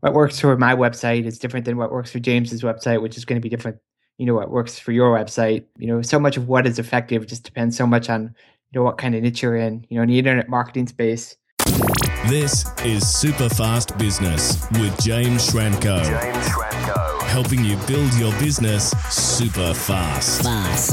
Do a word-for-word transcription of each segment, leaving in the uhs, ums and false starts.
what works for my website is different than what works for James's website, which is going to be different, you know, what works for your website. You know, so much of what is effective just depends so much on, you know, what kind of niche you're in, you know, in the internet marketing space. This is Super Fast Business with James Schramko. James Schramko. Helping you build your business super fast. Fast.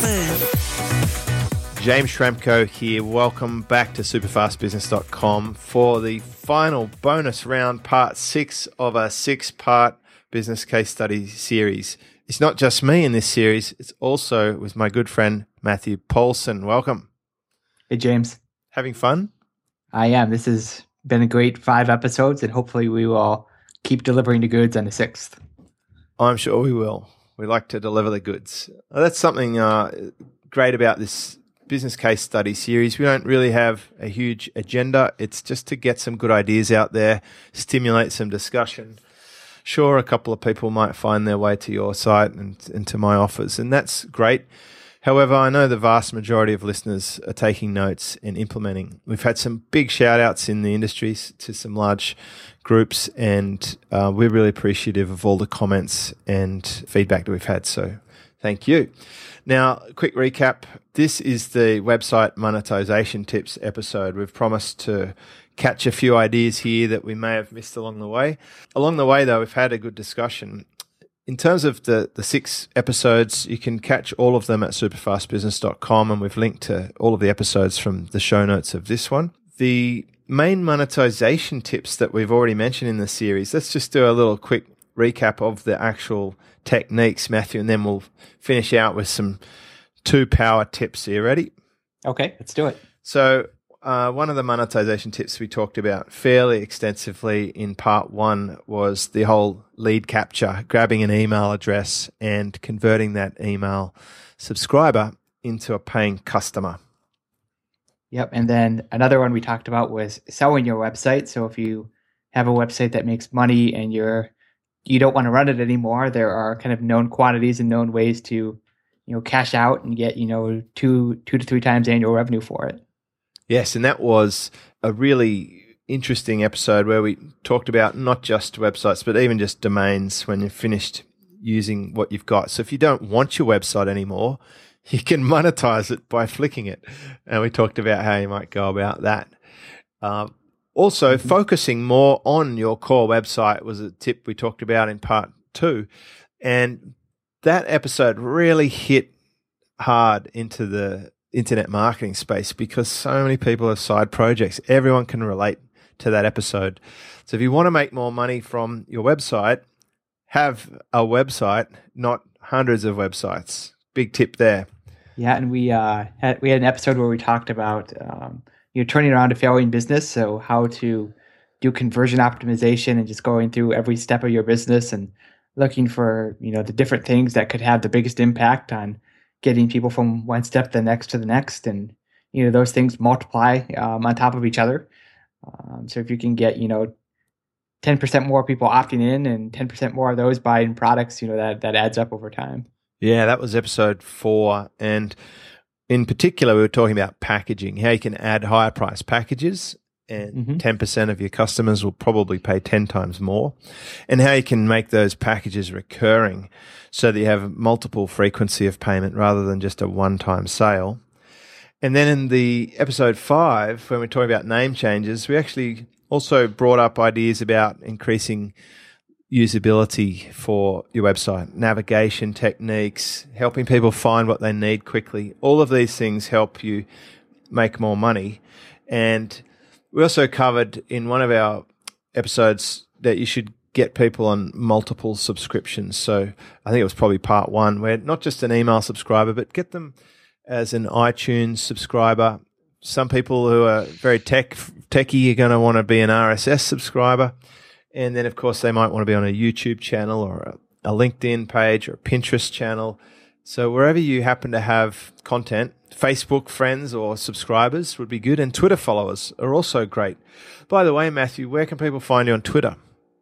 James Schramko here. Welcome back to super fast business dot com for the final bonus round, part six of a six-part business case study series. It's not just me in this series. It's also with my good friend, Matthew Paulson. Welcome. Hey, James. Having fun? I am. This has been a great five episodes, and hopefully we will keep delivering the goods on the sixth. I'm sure we will. We like to deliver the goods. That's something uh, great about this business case study series. We don't really have a huge agenda. It's just to get some good ideas out there, stimulate some discussion. Sure, a couple of people might find their way to your site and, and to my offers, and that's great. However, I know the vast majority of listeners are taking notes and implementing. We've had some big shout outs in the industries to some large groups, and uh, we're really appreciative of all the comments and feedback that we've had. So thank you. Now, quick recap. This is the website monetization tips episode. We've promised to catch a few ideas here that we may have missed along the way. Along the way, though, we've had a good discussion. In terms of the, the six episodes, you can catch all of them at super fast business dot com, and we've linked to all of the episodes from the show notes of this one. The main monetization tips that we've already mentioned in the series, let's just do a little quick recap of the actual techniques, Matthew, and then we'll finish out with some two power tips. Are you ready? Okay, let's do it. So Uh, one of the monetization tips we talked about fairly extensively in part one was the whole lead capture, grabbing an email address and converting that email subscriber into a paying customer. Yep. And then another one we talked about was selling your website. So if you have a website that makes money and you're you don't want to run it anymore, there are kind of known quantities and known ways to, you know, cash out and get, you know, two two to three times annual revenue for it. Yes, and that was a really interesting episode where we talked about not just websites, but even just domains when you're finished using what you've got. So if you don't want your website anymore, you can monetize it by flicking it. And we talked about how you might go about that. Um, also, mm-hmm. focusing more on your core website was a tip we talked about in part two. And that episode really hit hard into the internet marketing space because so many people have side projects. Everyone can relate to that episode. So if you want to make more money from your website, have a website, not hundreds of websites. Big tip there. Yeah, and we uh, had we had an episode where we talked about um, you know turning around a failing business. So how to do conversion optimization and just going through every step of your business and looking for you know the different things that could have the biggest impact on getting people from one step to the next to the next. And, you know, those things multiply um, on top of each other. Um, so if you can get, you know, ten percent more people opting in and ten percent more of those buying products, you know, that, that adds up over time. Yeah, that was episode four. And in particular, we were talking about packaging, how you can add higher price packages and mm-hmm. ten percent of your customers will probably pay ten times more, and how you can make those packages recurring so that you have multiple frequency of payment rather than just a one-time sale. And then in the episode five, when we're talking about name changes, we actually also brought up ideas about increasing usability for your website, navigation techniques, helping people find what they need quickly. All of these things help you make more money. And we also covered in one of our episodes that you should get people on multiple subscriptions. So I think it was probably part one, where not just an email subscriber, but get them as an iTunes subscriber. Some people who are very tech techie are going to want to be an R S S subscriber. And then, of course, they might want to be on a YouTube channel or a, a LinkedIn page or a Pinterest channel. So wherever you happen to have content, Facebook friends or subscribers would be good. And Twitter followers are also great. By the way, Matthew, where can people find you on Twitter?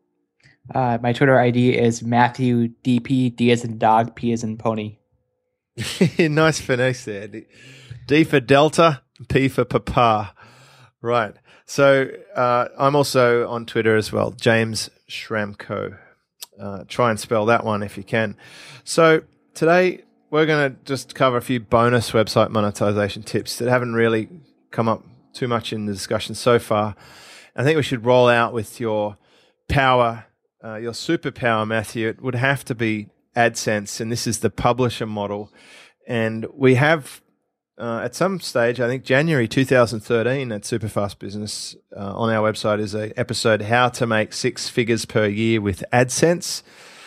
Uh, my Twitter I D is Matthew D P, D as in dog, P as in pony. Nice finesse there. D for Delta, P for Papa. Right. So uh, I'm also on Twitter as well, James Schramko. Uh, try and spell that one if you can. So today we're going to just cover a few bonus website monetization tips that haven't really come up too much in the discussion so far. I think we should roll out with your power, uh, your superpower, Matthew. It would have to be AdSense, and this is the publisher model. And we have, uh, at some stage, I think January two thousand thirteen at Superfast Business uh, on our website is an episode, How to Make Six Figures Per Year with AdSense.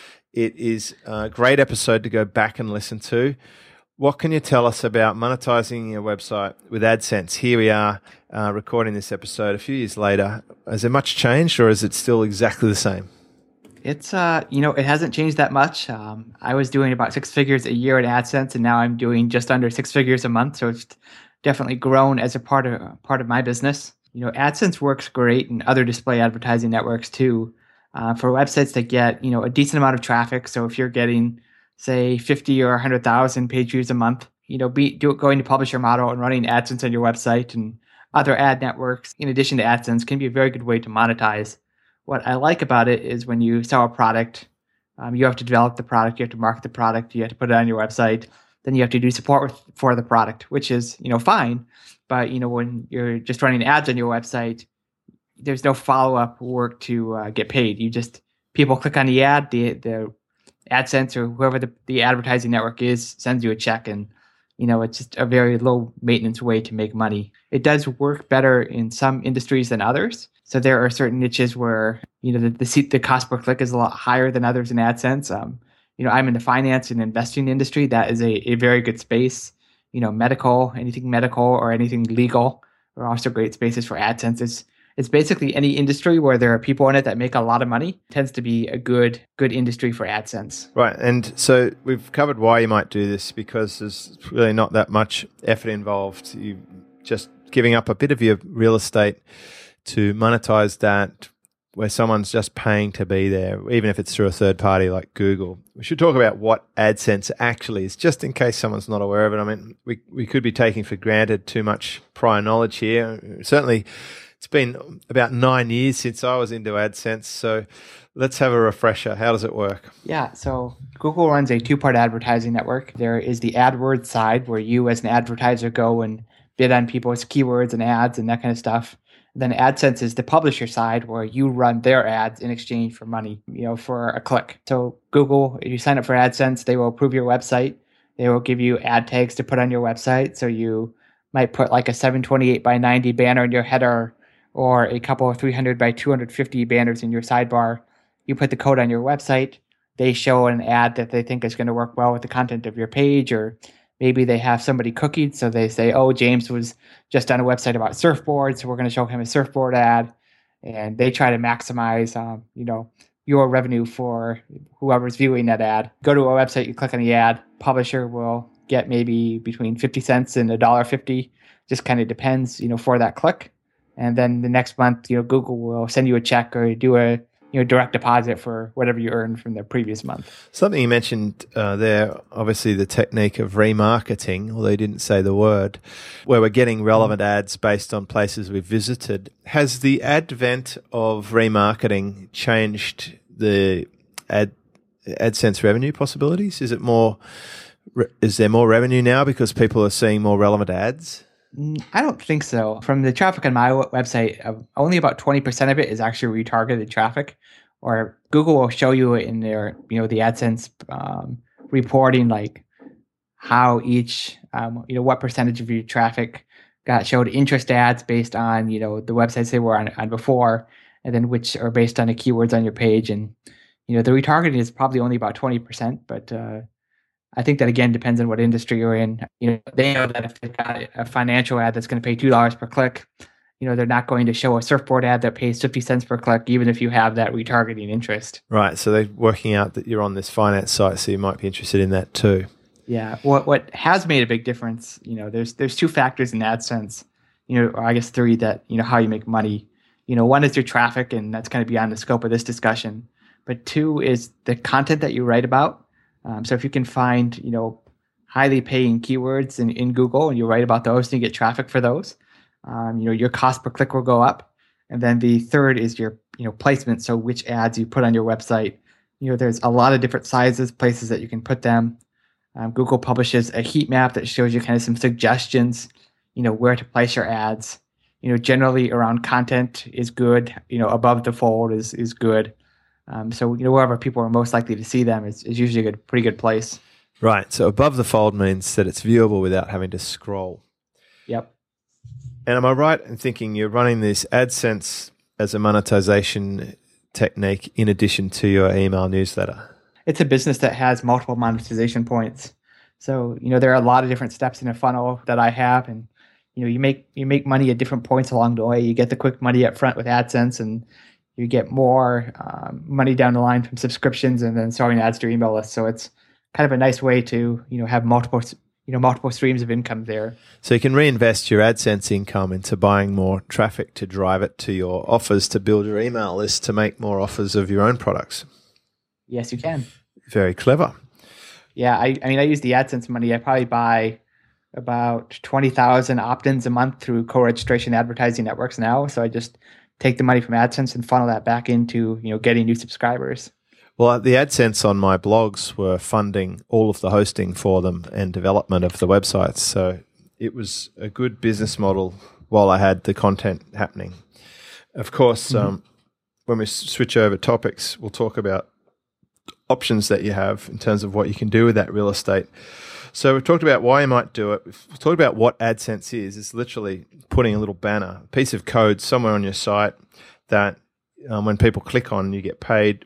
It is a great episode to go back and listen to. What can you tell us about monetizing your website with AdSense? Here we are uh, recording this episode a few years later. Has there much changed, or is it still exactly the same? It's, uh, you know, it hasn't changed that much. Um, I was doing about six figures a year in AdSense, and now I'm doing just under six figures a month. So it's definitely grown as a part of part of my business. You know, AdSense works great in other display advertising networks too, uh, for websites that get, you know, a decent amount of traffic. So if you're getting, say, fifty or one hundred thousand page views a month, you know, be do, going to publisher model and running AdSense on your website and other ad networks, in addition to AdSense, can be a very good way to monetize. What I like about it is when you sell a product, um, you have to develop the product, you have to market the product, you have to put it on your website, then you have to do support with, for the product, which is, you know, fine. But, you know, when you're just running ads on your website, there's no follow-up work to uh, get paid. You just, people click on the ad, the the AdSense or whoever the, the advertising network is sends you a check, and you know it's just a very low maintenance way to make money. It does work better in some industries than others. So there are certain niches where you know the the, the cost per click is a lot higher than others in AdSense. Um, you know, I'm in the finance and investing industry. That is a, a very good space. You know, medical, anything medical or anything legal are also great spaces for AdSense. It's It's basically any industry where there are people in it that make a lot of money tends to be a good good industry for AdSense. Right. And so we've covered why you might do this, because there's really not that much effort involved. You just giving up a bit of your real estate to monetize that, where someone's just paying to be there, even if it's through a third party like Google. We should talk about what AdSense actually is, just in case someone's not aware of it. I mean, we, we could be taking for granted too much prior knowledge here. Certainly, it's been about nine years since I was into AdSense, so let's have a refresher. How does it work? Yeah, so Google runs a two-part advertising network. There is the AdWords side, where you as an advertiser go and bid on people's keywords and ads and that kind of stuff. Then AdSense is the publisher side, where you run their ads in exchange for money, you know, for a click. So Google, if you sign up for AdSense, they will approve your website. They will give you ad tags to put on your website. So you might put like a seven twenty-eight by ninety banner in your header, or a couple of three hundred by two hundred fifty banners in your sidebar. You put the code on your website. They show an ad that they think is going to work well with the content of your page, or maybe they have somebody cookied. So they say, oh, James was just on a website about surfboards, so we're going to show him a surfboard ad. And they try to maximize, um, you know, your revenue for whoever's viewing that ad. Go to a website, you click on the ad. Publisher will get maybe between fifty cents and one dollar fifty. Just kind of depends, you know, for that click. And then the next month, you know, Google will send you a check or do a you know direct deposit for whatever you earned from the previous month. Something you mentioned uh, there, obviously the technique of remarketing, although you didn't say the word, where we're getting relevant ads based on places we've visited. Has the advent of remarketing changed the ad AdSense revenue possibilities? Is it more? Is there more revenue now because people are seeing more relevant ads? I don't think so. From the traffic on my website, uh, only about twenty percent of it is actually retargeted traffic, or Google will show you in their, you know, the AdSense um, reporting, like how each, um, you know, what percentage of your traffic got showed interest ads based on, you know, the websites they were on, on before, and then which are based on the keywords on your page. And, you know, the retargeting is probably only about twenty percent, but uh, I think that, again, depends on what industry you're in. You know, they know that if they've got a financial ad that's going to pay two dollars per click, you know, they're not going to show a surfboard ad that pays fifty cents per click, even if you have that retargeting interest. Right. So they're working out that you're on this finance site, so you might be interested in that too. Yeah. What what has made a big difference, you know, there's there's two factors in AdSense, you know, or I guess three, that, you know, how you make money. You know, one is your traffic, and that's kind of beyond the scope of this discussion. But two is the content that you write about. Um, so if you can find, you know, highly paying keywords in, in Google, and you write about those and you get traffic for those, um, you know, your cost per click will go up. And then the third is your, you know, placement. So which ads you put on your website. You know, there's a lot of different sizes, places that you can put them. Um, Google publishes a heat map that shows you kind of some suggestions, you know, where to place your ads. You know, generally around content is good. You know, above the fold is is good. Um, so, you know, wherever people are most likely to see them is, is usually a good, pretty good place. Right. So above the fold means that it's viewable without having to scroll. Yep. And am I right in thinking you're running this AdSense as a monetization technique in addition to your email newsletter? It's a business that has multiple monetization points. So, you know, there are a lot of different steps in a funnel that I have. And, you know, you make you make money at different points along the way. You get the quick money up front with AdSense, and you get more um, money down the line from subscriptions and then selling ads to your email list. So it's kind of a nice way to, you know, have multiple, you know, multiple streams of income there. So you can reinvest your AdSense income into buying more traffic to drive it to your offers, to build your email list, to make more offers of your own products. Yes, you can. Very clever. Yeah, I, I mean, I use the AdSense money. I probably buy about twenty thousand opt-ins a month through co-registration advertising networks now. So I just take the money from AdSense and funnel that back into, you know, getting new subscribers. Well, the AdSense on my blogs were funding all of the hosting for them and development of the websites. So it was a good business model while I had the content happening. Of course, mm-hmm. um, when we switch over topics, we'll talk about options that you have in terms of what you can do with that real estate. So we've talked about why you might do it. We've talked about what AdSense is. It's literally putting a little banner, a piece of code somewhere on your site that um, when people click on, you get paid.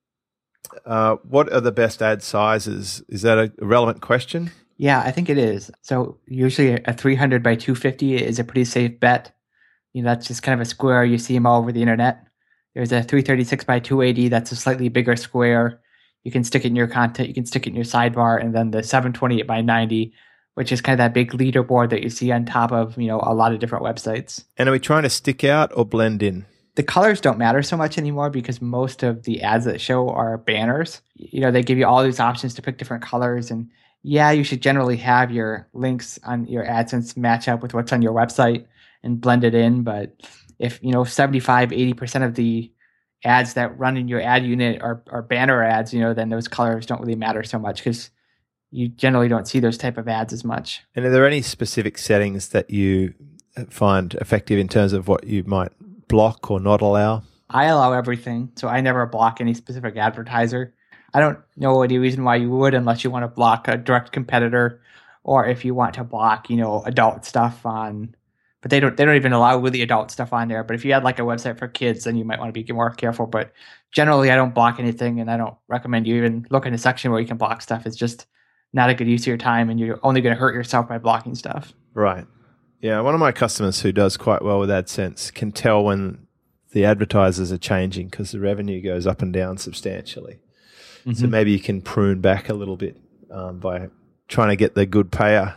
Uh, what are the best ad sizes? Is that a relevant question? Yeah, I think it is. So usually a three hundred by two fifty is a pretty safe bet. You know, that's just kind of a square. You see them all over the internet. There's a three thirty-six by two eighty. That's a slightly bigger square. You can stick it in your content. You can stick it in your sidebar. And then the seven twenty-eight by ninety, which is kind of that big leaderboard that you see on top of, you know, a lot of different websites. And are we trying to stick out or blend in? The colors don't matter so much anymore because most of the ads that show are banners. You know, they give you all these options to pick different colors. And yeah, you should generally have your links on your AdSense match up with what's on your website and blend it in. But if, you know, seventy-five, eighty percent of the ads that run in your ad unit are, are banner ads, you know, then those colors don't really matter so much because you generally don't see those type of ads as much. And are there any specific settings that you find effective in terms of what you might block or not allow? I allow everything. So I never block any specific advertiser. I don't know any reason why you would unless you want to block a direct competitor or if you want to block, you know, adult stuff on, but they don't they don't even allow really adult stuff on there. But if you had like a website for kids, then you might want to be more careful. But generally I don't block anything, and I don't recommend you even look in a section where you can block stuff. It's just not a good use of your time, and you're only going to hurt yourself by blocking stuff. Right. Yeah, one of my customers who does quite well with AdSense can tell when the advertisers are changing because the revenue goes up and down substantially. Mm-hmm. So maybe you can prune back a little bit um, by trying to get the good payer.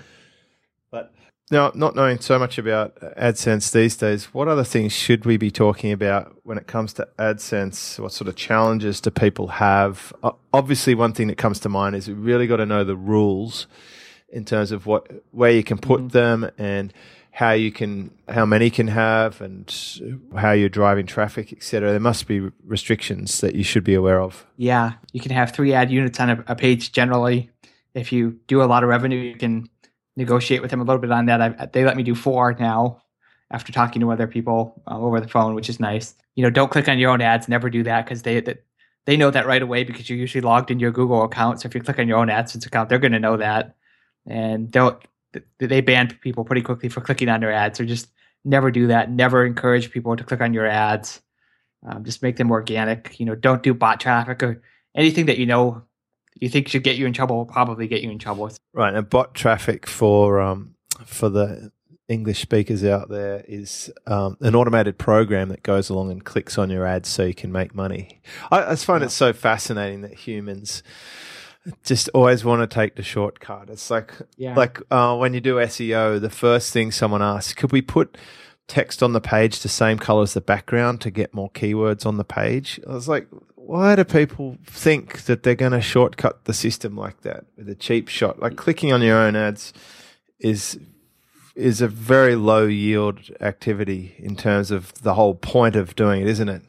But now, not knowing so much about AdSense these days, what other things should we be talking about when it comes to AdSense? What sort of challenges do people have? Uh, obviously, one thing that comes to mind is we really got to know the rules in terms of what where you can put mm-hmm. them and how you can, how many can have, and how you're driving traffic, et cetera. There must be restrictions that you should be aware of. Yeah, you can have three ad units on a, a page generally. If you do a lot of revenue, you can negotiate with them a little bit on that. I, they let me do four now after talking to other people uh, over the phone, which is nice. You know, don't click on your own ads. Never do that because they that they know that right away because you're usually logged in your Google account. So if you click on your own AdSense account, they're going to know that. And they'll they ban people pretty quickly for clicking on their ads. So just never do that. Never encourage people to click on your ads. Um, just make them organic. You know, don't do bot traffic or anything that you know you think should get you in trouble will probably get you in trouble. Right. And bot traffic for um for the English speakers out there is um, an automated program that goes along and clicks on your ads so you can make money. I, I just find yeah. it so fascinating that humans just always want to take the shortcut. It's like yeah. like uh, when you do S E O, the first thing someone asks, could we put text on the page the same color as the background to get more keywords on the page? I was like, why do people think that they're going to shortcut the system like that with a cheap shot? Like clicking on your own ads is is a very low yield activity in terms of the whole point of doing it, isn't it?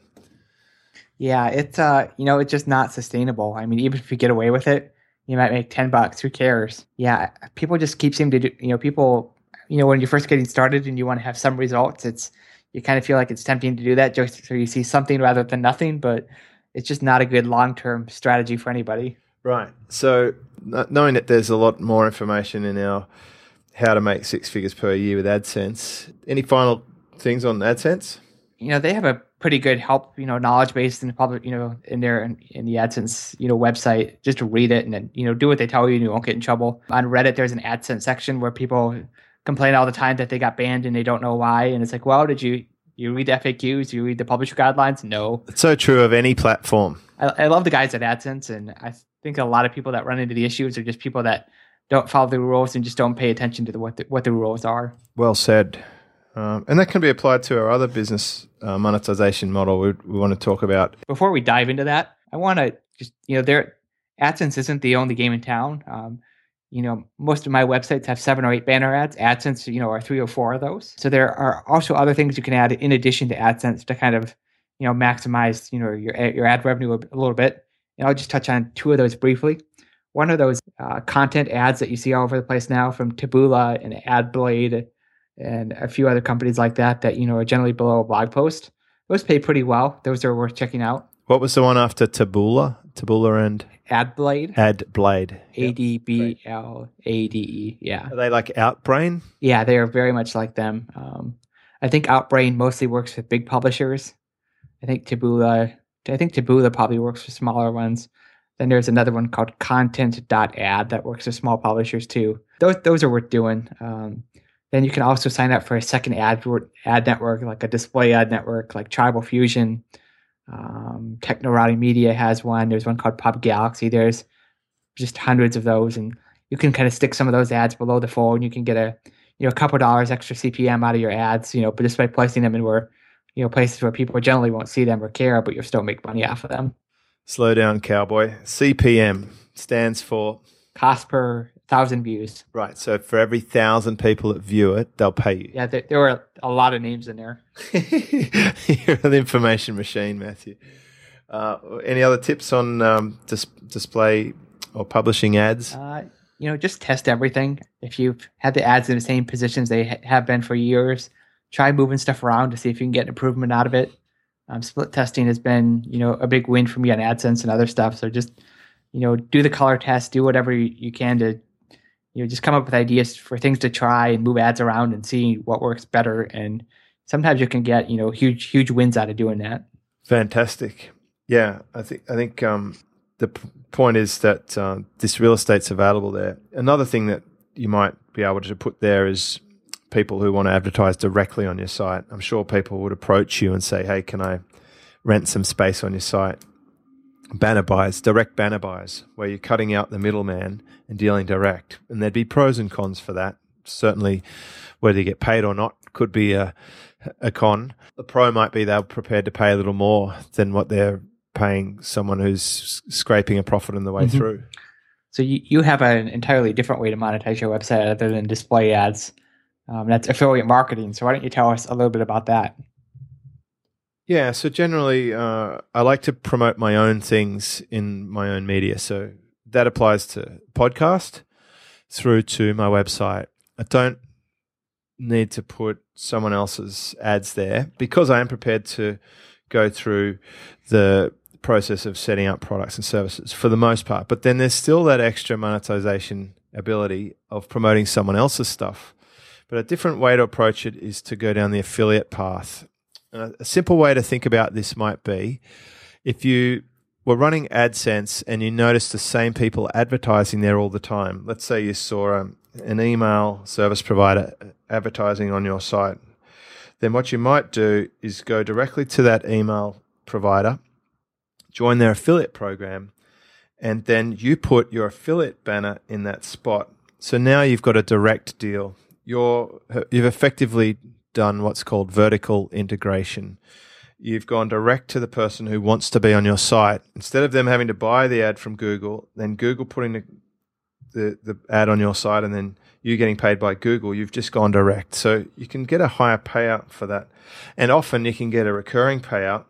Yeah, it's uh, you know, it's just not sustainable. I mean, even if you get away with it, you might make ten bucks. Who cares? Yeah, people just keep seeming to do. You know, people. You know, when you're first getting started and you want to have some results, it's you kind of feel like it's tempting to do that just so you see something rather than nothing. But it's just not a good long term strategy for anybody. Right. So knowing that there's a lot more information in our how to make six figures per year with AdSense, any final things on AdSense? You know, they have a pretty good help, you know, knowledge base in the public, you know, in their in, in the AdSense, you know, website, just to read it and then, you know, do what they tell you and you won't get in trouble. On Reddit, there's an AdSense section where people complain all the time that they got banned and they don't know why. And it's like, well, did you you read the F A Qs? You read the publisher guidelines? No. It's so true of any platform. I, I love the guys at AdSense, and I think a lot of people that run into the issues are just people that don't follow the rules and just don't pay attention to the, what the, what the rules are. Well said. Um, and that can be applied to our other business uh, monetization model we, we want to talk about. Before we dive into that, I want to just, you know, there AdSense isn't the only game in town. Um, you know, most of my websites have seven or eight banner ads. AdSense, you know, are three or four of those. So there are also other things you can add in addition to AdSense to kind of, you know, maximize, you know, your your ad revenue a, a little bit. And I'll just touch on two of those briefly. One of those uh, content ads that you see all over the place now from Taboola and AdBlade and a few other companies like that that, you know, are generally below a blog post. Those pay pretty well. Those are worth checking out. What was the one after Taboola? Taboola and? AdBlade. AdBlade. A D B L A D E. Yeah. Are they like Outbrain? Yeah, they are very much like them. Um, I think Outbrain mostly works with big publishers. I think Taboola, I think Taboola probably works for smaller ones. Then there's another one called content dot ad that works with small publishers too. Those those are worth doing. Um, then you can also sign up for a second ad ad network, like a display ad network, like Tribal Fusion. Um, Technorati Media has one. There's one called Pub Galaxy. There's just hundreds of those, and you can kind of stick some of those ads below the fold. You can get a you know a couple dollars extra C P M out of your ads, you know, but just by placing them in where you know places where people generally won't see them or care, but you'll still make money off of them. Slow down, cowboy. C P M stands for? Cost per thousand views. Right. So for every thousand people that view it, they'll pay you. Yeah, there, there were a lot of names in there. You're an information machine, Matthew. Uh, any other tips on um, dis- display or publishing ads? Uh, you know, just test everything. If you've had the ads in the same positions they ha- have been for years, try moving stuff around to see if you can get improvement out of it. Um, split testing has been, you know, a big win for me on AdSense and other stuff. So just, you know, do the color test, do whatever you, you can to, you know, just come up with ideas for things to try and move ads around and see what works better. And sometimes you can get, you know, huge, huge wins out of doing that. Fantastic. Yeah, I think I think um, the p- point is that uh, this real estate's available there. Another thing that you might be able to put there is people who want to advertise directly on your site. I'm sure people would approach you and say, hey, can I rent some space on your site? Banner buys, direct banner buys, where you're cutting out the middleman and dealing direct. And there'd be pros and cons for that. Certainly, whether you get paid or not could be a, a con. The pro might be they're prepared to pay a little more than what they're paying someone who's scraping a profit on the way mm-hmm. through. So you, you have an entirely different way to monetize your website other than display ads. Um, that's affiliate marketing. So why don't you tell us a little bit about that? Yeah, so generally, uh, I like to promote my own things in my own media. So that applies to podcast through to my website. I don't need to put someone else's ads there because I am prepared to go through the process of setting up products and services for the most part. But then there's still that extra monetization ability of promoting someone else's stuff. But a different way to approach it is to go down the affiliate path. And a simple way to think about this might be if you were running AdSense and you noticed the same people advertising there all the time. Let's say you saw um, an email service provider advertising on your site. Then what you might do is go directly to that email provider, join their affiliate program, and then you put your affiliate banner in that spot. So now you've got a direct deal. You're, you've effectively done what's called vertical integration. You've gone direct to the person who wants to be on your site. Instead of them having to buy the ad from Google, then Google putting the, the, the ad on your site, and then you getting paid by Google. You've just gone direct. So you can get a higher payout for that. And often you can get a recurring payout.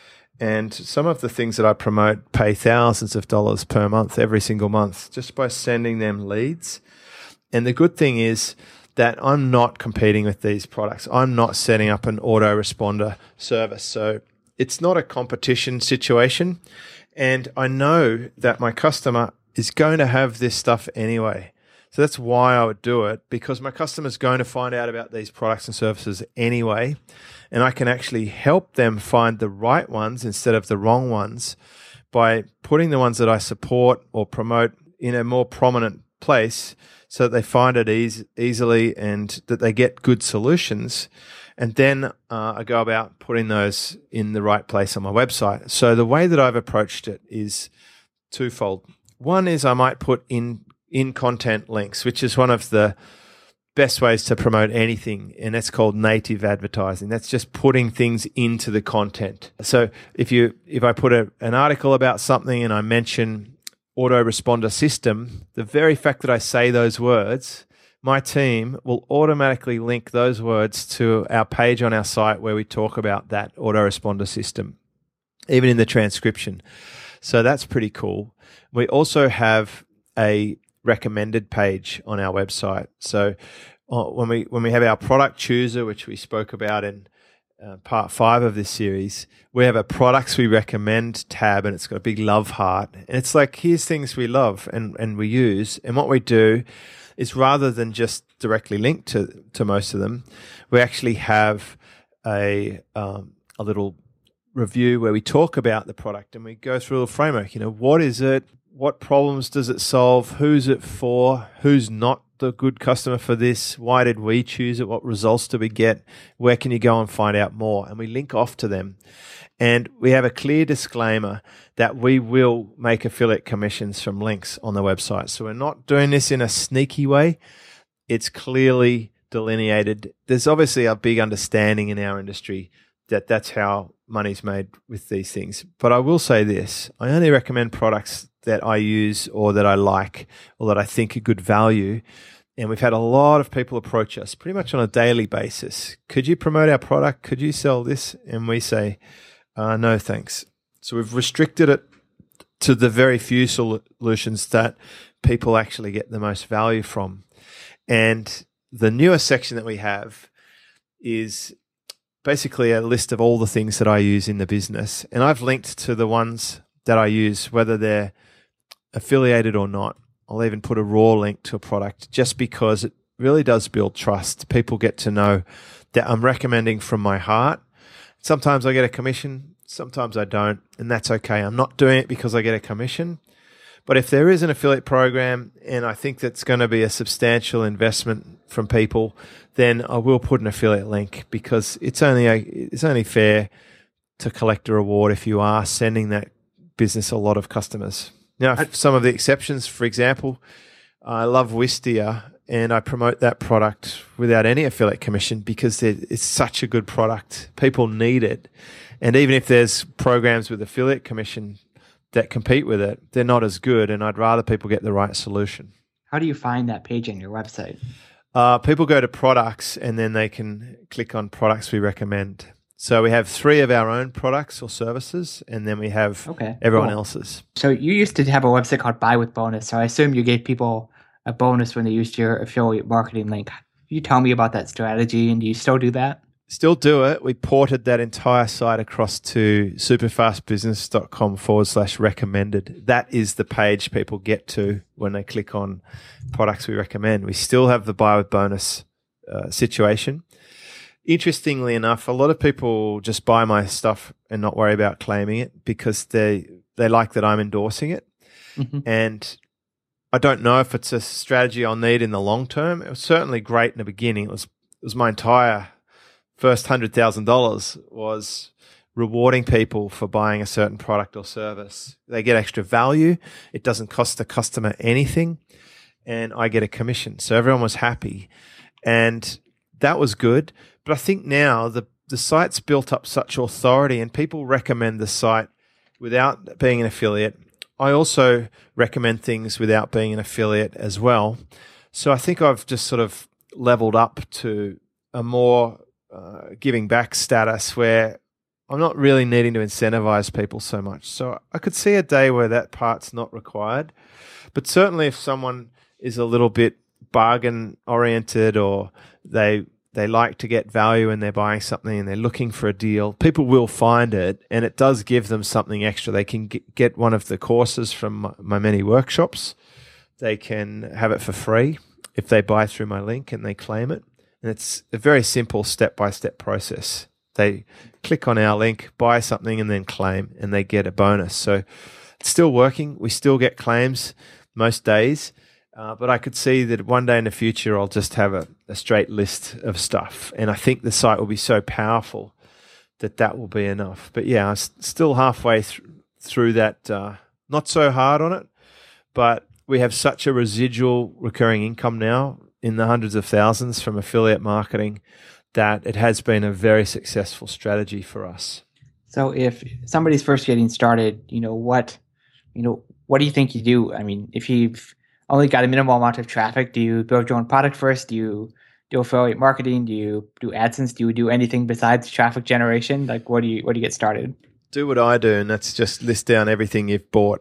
And some of the things that I promote pay thousands of dollars per month, every single month, just by sending them leads. And the good thing is that I'm not competing with these products. I'm not setting up an autoresponder service. So it's not a competition situation. And I know that my customer is going to have this stuff anyway. So that's why I would do it, because my customer is going to find out about these products and services anyway. And I can actually help them find the right ones instead of the wrong ones by putting the ones that I support or promote in a more prominent place so that they find it easy, easily and that they get good solutions. And then uh, I go about putting those in the right place on my website. So the way that I've approached it is twofold. One is I might put in in content links, which is one of the best ways to promote anything, and that's called native advertising. That's just putting things into the content. So if you if I put a, an article about something and I mention autoresponder system, the very fact that I say those words, my team will automatically link those words to our page on our site where we talk about that autoresponder system, even in the transcription. So that's pretty cool. We also have a recommended page on our website. So uh, when we when we have our product chooser, which we spoke about in uh, part five of this series, we have a products we recommend tab, and it's got a big love heart. And it's like, here's things we love and, and we use. And what we do is, rather than just directly link to, to most of them, we actually have a um, a little review where we talk about the product and we go through a framework. You know, what is it? What problems does it solve? Who's it for? Who's not the good customer for this? Why did we choose it? What results do we get? Where can you go and find out more? And we link off to them. And we have a clear disclaimer that we will make affiliate commissions from links on the website. So we're not doing this in a sneaky way. It's clearly delineated. There's obviously a big understanding in our industry that that's how money's made with these things. But I will say this, I only recommend products that I use or that I like or that I think are good value. And we've had a lot of people approach us pretty much on a daily basis. Could you promote our product? Could you sell this? And we say, uh, no, thanks. So we've restricted it to the very few solutions that people actually get the most value from. And the newest section that we have is basically a list of all the things that I use in the business. And I've linked to the ones that I use, whether they're affiliated or not. I'll even put a raw link to a product just because it really does build trust. People get to know that I'm recommending from my heart. Sometimes I get a commission, sometimes I don't, and that's okay. I'm not doing it because I get a commission. But if there is an affiliate program and I think that's going to be a substantial investment from people, then I will put an affiliate link, because it's only a, it's only fair to collect a reward if you are sending that business a lot of customers. Now, some of the exceptions, for example, I love Wistia and I promote that product without any affiliate commission because it's such a good product. People need it. And even if there's programs with affiliate commission that compete with it, they're not as good, and I'd rather people get the right solution. How do you find that page on your website? Uh, people go to products and then they can click on products we recommend. So we have three of our own products or services, and then we have okay, everyone cool. else's. So you used to have a website called Buy with Bonus. So I assume you gave people a bonus when they used your affiliate marketing link. Can you tell me about that strategy, and do you still do that? Still do it. We ported that entire site across to superfastbusiness.com forward slash recommended. That is the page people get to when they click on products we recommend. We still have the Buy with Bonus uh, situation. Interestingly enough, a lot of people just buy my stuff and not worry about claiming it because they they like that I'm endorsing it. Mm-hmm. And I don't know if it's a strategy I'll need in the long term. It was certainly great in the beginning. It was it was my entire first one hundred thousand dollars was rewarding people for buying a certain product or service. They get extra value. It doesn't cost the customer anything, and I get a commission. So everyone was happy, and that was good. But I think now the, the site's built up such authority and people recommend the site without being an affiliate. I also recommend things without being an affiliate as well. So I think I've just sort of leveled up to a more uh, giving back status where I'm not really needing to incentivize people so much. So I could see a day where that part's not required. But certainly if someone is a little bit bargain oriented, or they they like to get value and they're buying something and they're looking for a deal, people will find it, and it does give them something extra. They can get one of the courses from my many workshops. They can have it for free if they buy through my link and they claim it. And it's a very simple step-by-step process. They click on our link, buy something, and then claim, and they get a bonus. So it's still working. We still get claims most days. Uh, but I could see that one day in the future, I'll just have a, a straight list of stuff. And I think the site will be so powerful that that will be enough. But yeah, I'm still halfway th- through that. Uh, not so hard on it, but we have such a residual recurring income now in the hundreds of thousands from affiliate marketing that it has been a very successful strategy for us. So if somebody's first getting started, you know, what, you know, what do you think you do? I mean, if you've only got a minimal amount of traffic, do you build your own product first? Do you do affiliate marketing? Do you do AdSense? Do you do anything besides traffic generation? Like, what do you, where do you get started? Do what I do, and that's just list down everything you've bought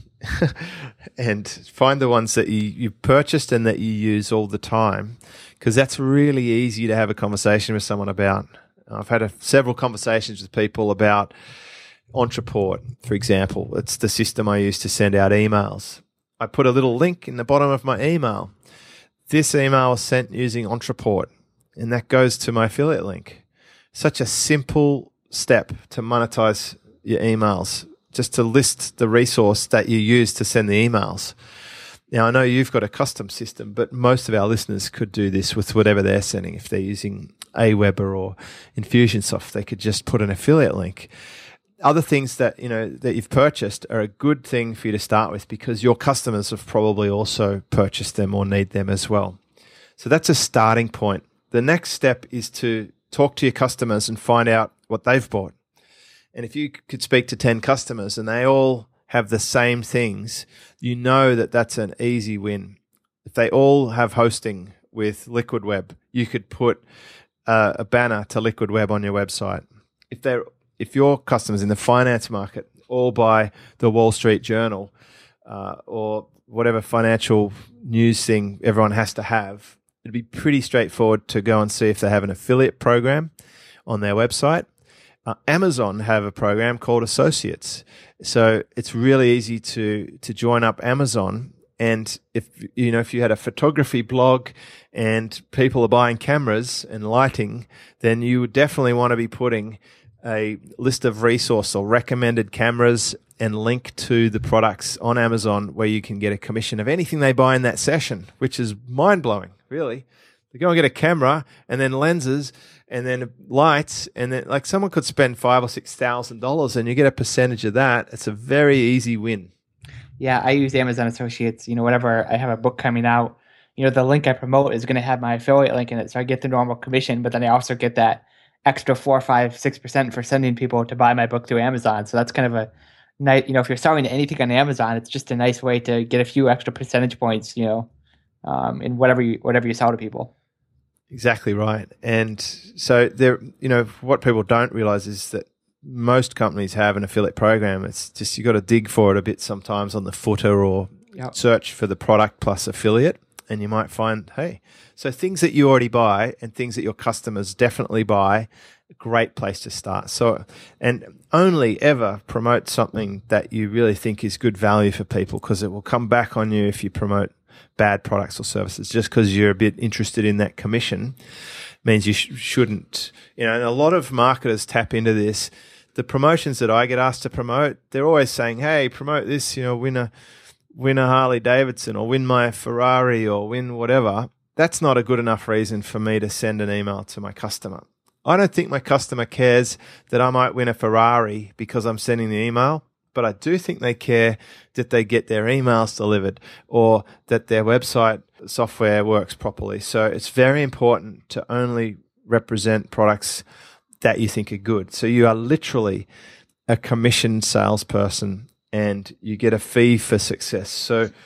and find the ones that you, you've purchased and that you use all the time, because that's really easy to have a conversation with someone about. I've had a, several conversations with people about Ontraport, for example. It's the system I use to send out emails. I put a little link in the bottom of my email. This email was sent using Ontraport, and that goes to my affiliate link. Such a simple step to monetize your emails, just to list the resource that you use to send the emails. Now, I know you've got a custom system, but most of our listeners could do this with whatever they're sending. If they're using Aweber or Infusionsoft, they could just put an affiliate link. Other things that, you know, that you've purchased are a good thing for you to start with, because your customers have probably also purchased them or need them as well. So that's a starting point. The next step is to talk to your customers and find out what they've bought. And if you could speak to ten customers and they all have the same things, you know that that's an easy win. If they all have hosting with Liquid Web, you could put uh, a banner to Liquid Web on your website. If they're If your customers in the finance market all buy the Wall Street Journal uh, or whatever financial news thing everyone has to have, it'd be pretty straightforward to go and see if they have an affiliate program on their website. Uh, Amazon have a program called Associates. So it's really easy to to join up Amazon. And if you know if you had a photography blog and people are buying cameras and lighting, then you would definitely want to be putting a list of resource or recommended cameras and link to the products on Amazon where you can get a commission of anything they buy in that session, which is mind-blowing, really. They go and get a camera and then lenses and then lights, and then like someone could spend five or six thousand dollars and you get a percentage of that. It's a very easy win. Yeah, I use Amazon Associates. You know, whenever I have a book coming out, you know, the link I promote is going to have my affiliate link in it, so I get the normal commission, but then I also get that extra four, five, six percent for sending people to buy my book through Amazon. So that's kind of a nice, you know, if you're selling anything on Amazon, it's just a nice way to get a few extra percentage points, you know, um, in whatever you whatever you sell to people. Exactly right. And so there, you know, what people don't realize is that most companies have an affiliate program. It's just you got to dig for it a bit sometimes on the footer or yep. search for the product plus affiliate. And you might find, hey, so things that you already buy and things that your customers definitely buy, a great place to start. So, and only ever promote something that you really think is good value for people, because it will come back on you if you promote bad products or services. Just because you're a bit interested in that commission means you sh- shouldn't. You know, and a lot of marketers tap into this. The promotions that I get asked to promote, they're always saying, hey, promote this, you know, win a win a Harley Davidson or win my Ferrari or win whatever. That's not a good enough reason for me to send an email to my customer. I don't think my customer cares that I might win a Ferrari because I'm sending the email, but I do think they care that they get their emails delivered or that their website software works properly. So it's very important to only represent products that you think are good. So you are literally a commissioned salesperson and you get a fee for success. So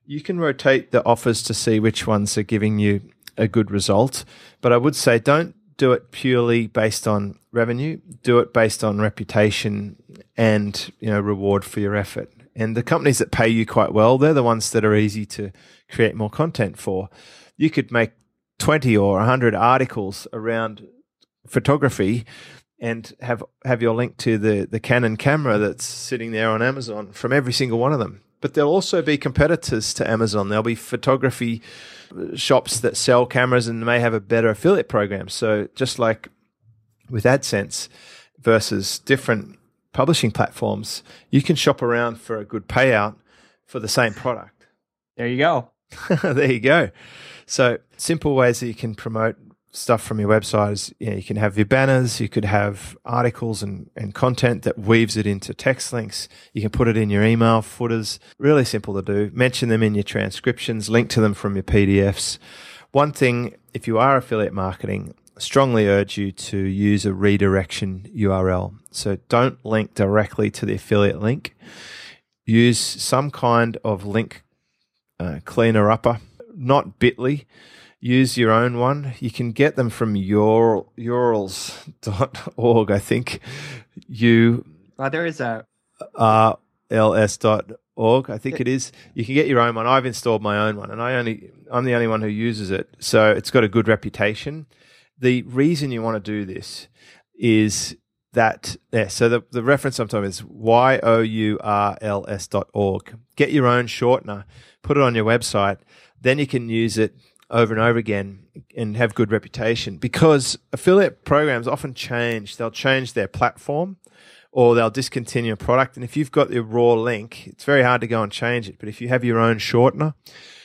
You can rotate the offers to see which ones are giving you a good result. But I would say don't do it purely based on revenue. Do it based on reputation and, you know, reward for your effort. And the companies that pay you quite well, they're the ones that are easy to create more content for. You could make twenty or one hundred articles around photography and have have your link to the, the Canon camera that's sitting there on Amazon from every single one of them. But there'll also be competitors to Amazon. There'll be photography shops that sell cameras and may have a better affiliate program. So just like with AdSense versus different publishing platforms, you can shop around for a good payout for the same product. There you go. There you go. So simple ways that you can promote stuff from your website is, you know, you can have your banners, you could have articles and, and content that weaves it into text links. You can put it in your email footers. Really simple to do. Mention them in your transcriptions, link to them from your P D Fs. One thing, if you are affiliate marketing, strongly urge you to use a redirection U R L. So don't link directly to the affiliate link. Use some kind of link uh, cleaner upper, not bit dot l y. Use your own one. You can get them from your U R Ls dot org, I think. You well, there is a R L S dot org, I think it is. You can get your own one. I've installed my own one, and I only I'm the only one who uses it, so it's got a good reputation. The reason you want to do this is that yeah. So the the reference I'm talking is Y O U R L S dot org. Get your own shortener, put it on your website, then you can use it over and over again and have good reputation, because affiliate programs often change. They'll change their platform or they'll discontinue a product. And if you've got the raw link, it's very hard to go and change it. But if you have your own shortener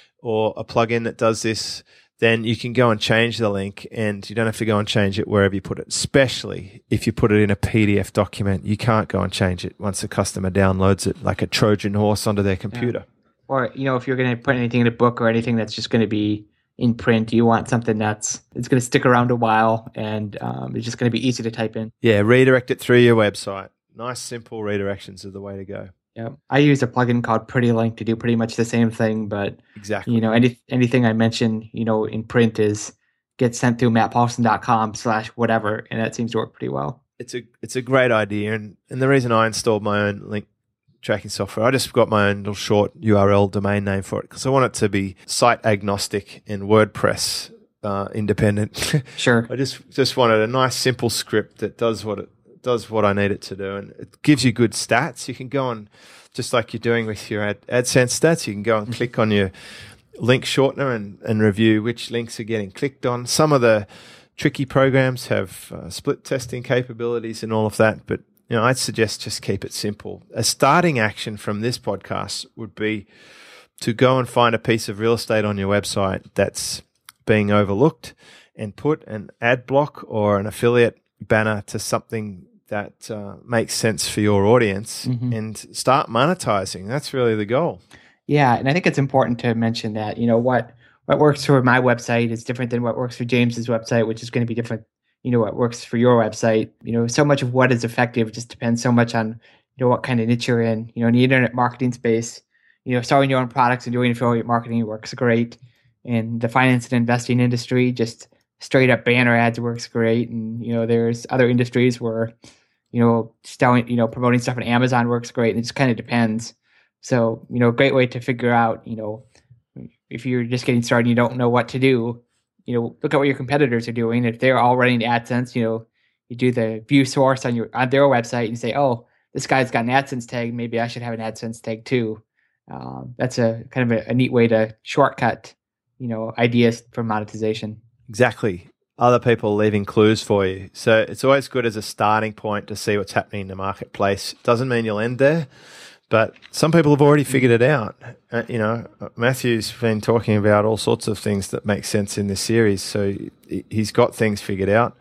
or a plugin that does this, then you can go and change the link and you don't have to go and change it wherever you put it, especially if you put it in a P D F document. You can't go and change it once the customer downloads it like a Trojan horse onto their computer. Yeah. Or, you know, if you're going to put anything in a book or anything that's just going to be in print, you want something that's it's going to stick around a while and um, it's just going to be easy to type in. Yeah, redirect it through your website. Nice, simple redirections are the way to go. Yeah, I use a plugin called PrettyLink to do pretty much the same thing, but exactly, you know, any anything I mention, you know, in print is gets sent through matt paulson dot com slash whatever, and that seems to work pretty well. It's a it's a great idea, and and the reason I installed my own link tracking software, I just got my own little short U R L domain name for it because I want it to be site agnostic and WordPress uh, independent. Sure. I just just wanted a nice simple script that does what it does what I need it to do, and it gives you good stats. You can go on, just like you're doing with your Ad, AdSense stats, you can go and mm-hmm. click on your link shortener and, and review which links are getting clicked on. Some of the tricky programs have uh, split testing capabilities and all of that, but you know, I'd suggest just keep it simple. A starting action from this podcast would be to go and find a piece of real estate on your website that's being overlooked and put an ad block or an affiliate banner to something that uh, makes sense for your audience mm-hmm. and start monetizing. That's really the goal. Yeah, and I think it's important to mention that, you know, what what works for my website is different than what works for James's website, which is going to be different, you know, what works for your website. You know, so much of what is effective just depends so much on, you know, what kind of niche you're in. You know, in the internet marketing space, you know, selling your own products and doing affiliate marketing works great. In the finance and investing industry, just straight up banner ads works great. And, you know, there's other industries where, you know, selling, you know, promoting stuff on Amazon works great. And it just kind of depends. So, you know, a great way to figure out, you know, if you're just getting started and you don't know what to do, you know, look at what your competitors are doing. If they're all running AdSense, you know, you do the view source on your on their website and say, oh, this guy's got an AdSense tag. Maybe I should have an AdSense tag too. Um, that's a kind of a, a neat way to shortcut, you know, ideas for monetization. Exactly. Other people leaving clues for you. So it's always good as a starting point to see what's happening in the marketplace. Doesn't mean you'll end there, but some people have already figured it out. Uh, you know, Matthew's been talking about all sorts of things that make sense in this series. So he's got things figured out.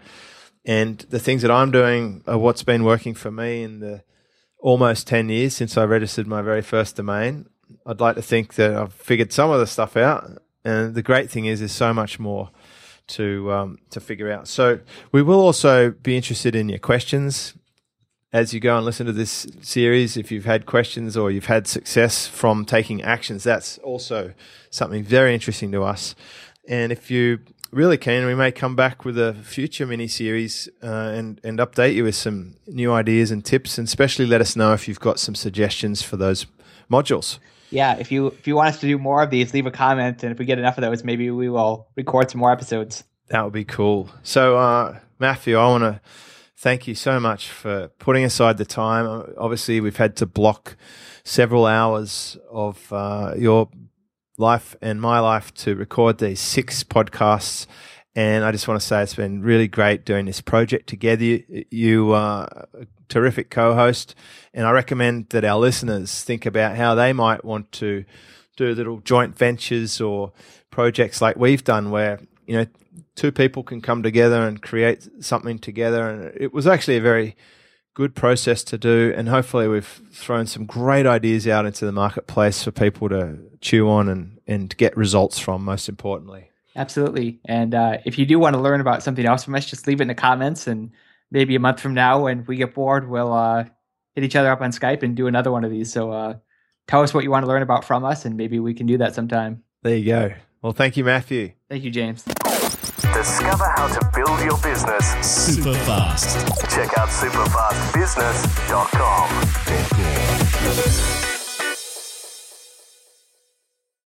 And the things that I'm doing are what's been working for me in the almost ten years since I registered my very first domain. I'd like to think that I've figured some of the stuff out. And the great thing is there's so much more to um, to figure out. So we will also be interested in your questions. as you go and listen to this series, if you've had questions or you've had success from taking actions, that's also something very interesting to us. And if you really keen, we may come back with a future mini-series uh, and, and update you with some new ideas and tips, and especially let us know if you've got some suggestions for those modules. Yeah, if you if you want us to do more of these, leave a comment, and if we get enough of those, maybe we will record some more episodes. That would be cool. So, uh, Matthew, I want to thank you so much for putting aside the time. Obviously, we've had to block several hours of uh, your life and my life to record these six podcasts. And I just want to say it's been really great doing this project together. You, you are a terrific co-host, and I recommend that our listeners think about how they might want to do little joint ventures or projects like we've done where, you know, two people can come together and create something together. And it was actually a very good process to do, and hopefully we've thrown some great ideas out into the marketplace for people to chew on and, and get results from, most importantly. Absolutely. And uh, if you do want to learn about something else from us, just leave it in the comments, and maybe a month from now when we get bored, we'll uh, hit each other up on Skype and do another one of these. So uh, tell us what you want to learn about from us, and maybe we can do that sometime. There you go. Well, thank you, Matthew. Thank you, James. Discover how to build your business super fast. Check out super fast business dot com.